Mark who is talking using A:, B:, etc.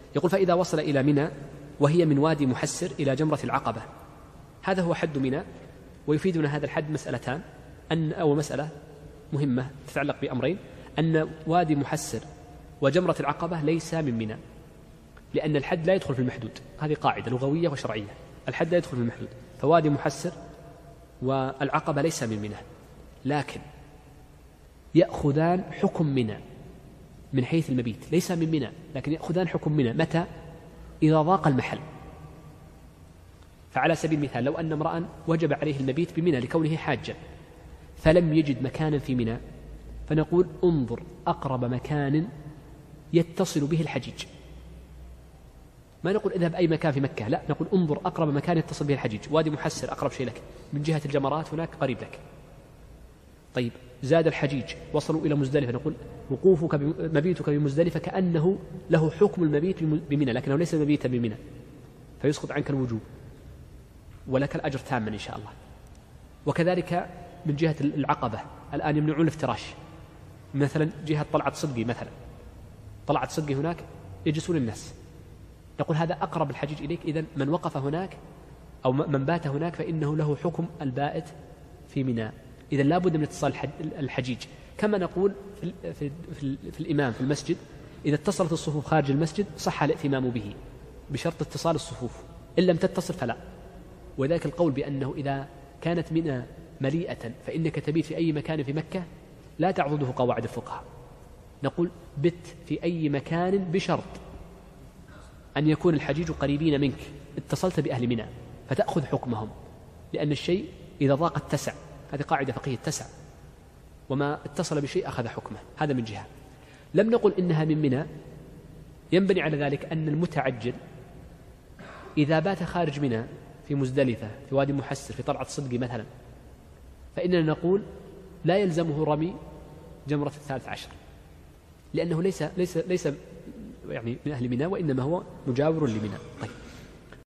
A: يقول فإذا وصل إلى منى وهي من وادي محسر إلى جمرة العقبة، هذا هو حد منى. ويفيدنا هذا الحد مسألتان، أن أول مسألة مهمة تتعلق بأمرين، أن وادي محسر وجمرة العقبة ليس من منى، لأن الحد لا يدخل في المحدود، هذه قاعدة لغوية وشرعية، الحد لا يدخل في المحدود، فوادي محسر والعقبة ليس من منى، لكن يأخذان حكم منى من حيث المبيت، ليس من منى لكن يأخذان حكم منى. متى؟ إذا ضاق المحل. فعلى سبيل المثال لو أن امرأ وجب عليه المبيت بمنى لكونه حاجا فلم يجد مكانا في منى، فنقول انظر أقرب مكان يتصل به الحجيج، ما نقول اذهب أي مكان في مكة، لا، نقول انظر أقرب مكان يتصل به الحجيج. وادي محسر أقرب شيء لك من جهة الجمرات، هناك قريب لك. طيب زاد الحجيج وصلوا إلى مزدلفة، نقول وقوفك مبيتك بمزدلفة كأنه له حكم المبيت بمنى، لكنه ليس مبيتا بمنى، فيسقط عنك الوجوب ولك الأجر تاما إن شاء الله. وكذلك من جهة العقبة الآن يمنعون الافتراش، مثلا جهة طلعة صدقي، مثلا طلعة صدقي هناك يجلسون الناس، نقول هذا أقرب الحجيج إليك، إذن من وقف هناك أو من بات هناك فإنه له حكم البائت في منى. إذن لا بد من اتصال الحجيج. كما نقول في الإمام في المسجد إذا اتصلت الصفوف خارج المسجد صح الائتمام به بشرط اتصال الصفوف، إن لم تتصل فلا. وذلك القول بأنه إذا كانت منى مليئة فإنك تبيت في أي مكان في مكة لا تعضده قواعد الفقهاء، نقول بت في أي مكان بشرط أن يكون الحجيج قريبين منك، اتصلت بأهل منى فتأخذ حكمهم، لأن الشيء إذا ضاق اتسع، هذه قاعدة فقهية اتسع، وما اتصل بشيء أخذ حكمه. هذا من جهة. لم نقل إنها من منى، ينبني على ذلك أن المتعجل إذا بات خارج منى في مزدلفة في وادي محسر في طلعة صدقي مثلا، فإننا نقول لا يلزمه رمي جمرة 13، لأنه ليس يعني من أهل منى، وإنما هو مجاور لمنى. طيب